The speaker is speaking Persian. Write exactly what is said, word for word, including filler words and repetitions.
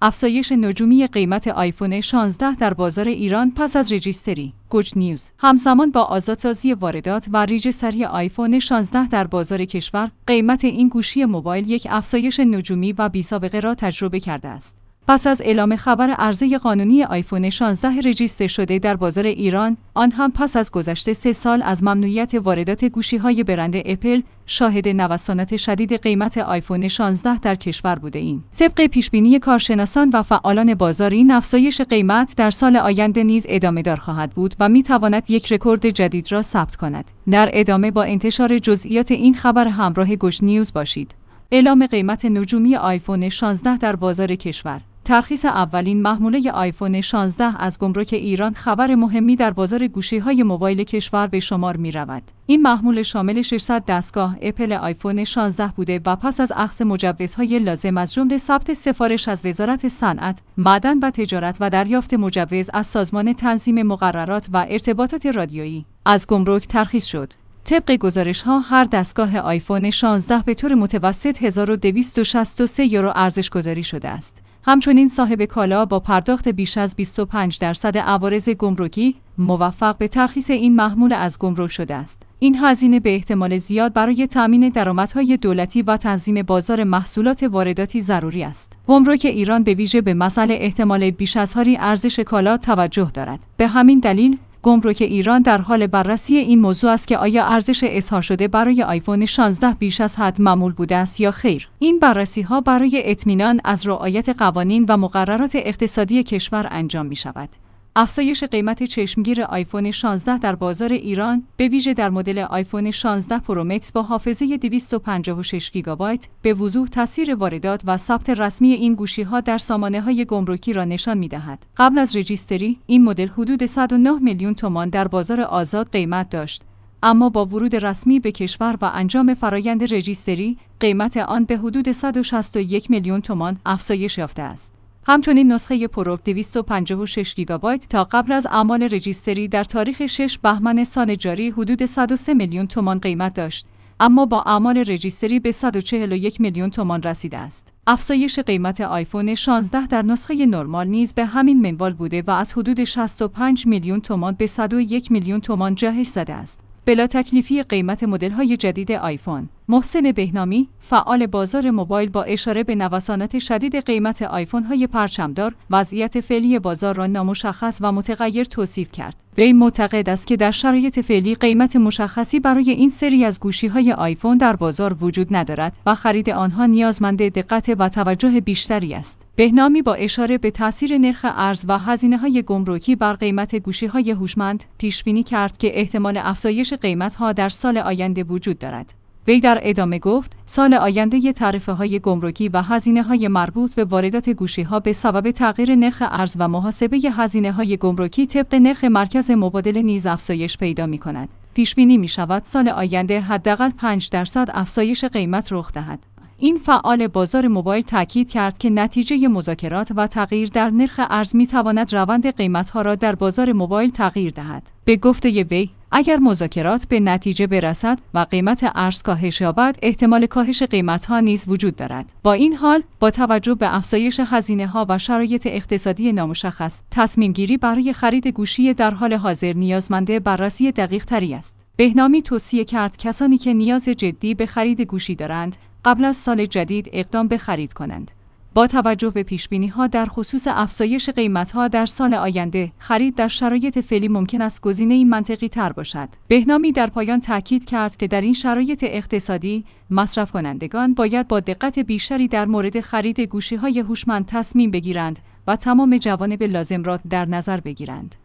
افزایش نجومی قیمت آیفون شانزده در بازار ایران پس از رجیستری. گوج نیوز. همزمان با آزادسازی واردات و رجیستری آیفون شانزده در بازار کشور، قیمت این گوشی موبایل یک افزایش نجومی و بی‌سابقه را تجربه کرده است. پس از اعلام خبر عرضه قانونی آیفون شانزده رجیستر شده در بازار ایران، آن هم پس از گذشت سه سال از ممنوعیت واردات گوشی‌های برند اپل، شاهد نوسانات شدید قیمت آیفون شانزده در کشور بوده‌ایم. طبق پیشبینی کارشناسان و فعالان بازار، این افزایش قیمت در سال آینده نیز ادامه دار خواهد بود و می‌تواند یک رکورد جدید را ثبت کند. در ادامه با انتشار جزئیات این خبر همراه گوش نیوز باشید. اعلام قیمت نجومی آیفون شانزده در بازار کشور. ترخیص اولین محموله آیفون شانزده از گمرک ایران خبر مهمی در بازار گوشی‌های موبایل کشور به شمار می‌رود. این محموله شامل ششصد دستگاه اپل آیفون شانزده بوده و پس از اخذ مجوزهای لازم از جمله ثبت سفارش از وزارت صنعت، معدن و تجارت و دریافت مجوز از سازمان تنظیم مقررات و ارتباطات رادیویی از گمرک ترخیص شد. طبق گزارش‌ها هر دستگاه آیفون شانزده به طور متوسط هزار و دویست و شصت و سه یورو ارزش گذاری شده است. همچنین صاحب کالا با پرداخت بیش از بیست و پنج درصد عوارض گمرکی موفق به ترخیص این محموله از گمرک شده است. این هزینه به احتمال زیاد برای تامین درآمدهای دولتی و تنظیم بازار محصولات وارداتی ضروری است. گمرک ایران به ویژه به مسئله احتمال بیش از حد ارزش کالا توجه دارد. به همین دلیل گمرک ایران در حال بررسی این موضوع است که آیا ارزش اظهار شده برای آیفون شانزده بیش از حد معمول بوده است یا خیر. این بررسی‌ها برای اطمینان از رعایت قوانین و مقررات اقتصادی کشور انجام می‌شود. افزایش قیمت چشمگیر آیفون شانزده در بازار ایران، به ویژه در مدل آیفون شانزده پرو مکس با حافظه دویست و پنجاه و شش گیگابایت، به وضوح تاثیر واردات و ثبت رسمی این گوشی‌ها در سامانه‌های گمرکی را نشان می‌دهد. قبل از رجیستری، این مدل حدود صد و نه میلیون تومان در بازار آزاد قیمت داشت، اما با ورود رسمی به کشور و انجام فرایند رجیستری، قیمت آن به حدود صد و شصت و یک میلیون تومان افزایش یافته است. همچنین نسخه پرو دویست و پنجاه و شش گیگابایت تا قبل از اعمال رجیستری در تاریخ شش بهمن سال جاری حدود صد و سه میلیون تومان قیمت داشت، اما با اعمال رجیستری به صد و چهل و یک میلیون تومان رسیده است. افزایش قیمت آیفون شانزده در نسخه نرمال نیز به همین منوال بوده و از حدود شصت و پنج میلیون تومان به صد و یک میلیون تومان جهش زده است. بلا تکلیفی قیمت مدل‌های جدید آیفون. محسن بهنامی، فعال بازار موبایل، با اشاره به نوسانات شدید قیمت آیفون‌های پرچمدار، وضعیت فعلی بازار را نامشخص و متغیر توصیف کرد. وی معتقد است که در شرایط فعلی قیمت مشخصی برای این سری از گوشی‌های آیفون در بازار وجود ندارد و خرید آنها نیازمند دقت و توجه بیشتری است. بهنامی با اشاره به تاثیر نرخ ارز و هزینه‌های گمرکی بر قیمت گوشی‌های هوشمند، پیش‌بینی کرد که احتمال افزایش قیمت‌ها در سال آینده وجود دارد. وی در ادامه گفت: سال آینده تعرفه‌های گمرکی و هزینه‌های مربوط به واردات گوشی‌ها به سبب تغییر نرخ ارز و محاسبه هزینه‌های گمرکی طبق نرخ مرکز مبادله نیز افزایش پیدا می‌کند. پیش‌بینی می‌شود سال آینده حداقل پنج درصد افزایش قیمت رخ دهد. این فعال بازار موبایل تاکید کرد که نتیجه مذاکرات و تغییر در نرخ ارز می‌تواند روند قیمت‌ها را در بازار موبایل تغییر دهد. به گفته وی، اگر مذاکرات به نتیجه برسد و قیمت ارز کاهش یابد، احتمال کاهش قیمت‌ها نیز وجود دارد. با این حال، با توجه به افزایش هزینه‌ها و شرایط اقتصادی نامشخص، تصمیم گیری برای خرید گوشی در حال حاضر نیازمند بررسی دقیق‌تری است. بهنامی توصیه کرد کسانی که نیاز جدی به خرید گوشی دارند، قبل از سال جدید اقدام به خرید کنند. با توجه به پیش‌بینی‌ها در خصوص افزایش قیمت‌ها در سال آینده، خرید در شرایط فعلی ممکن است گزینه‌ای منطقی‌تر باشد. بهنامی در پایان تاکید کرد که در این شرایط اقتصادی، مصرف کنندگان باید با دقت بیشتری در مورد خرید گوشی‌های هوشمند تصمیم بگیرند و تمام جوانب لازم را در نظر بگیرند.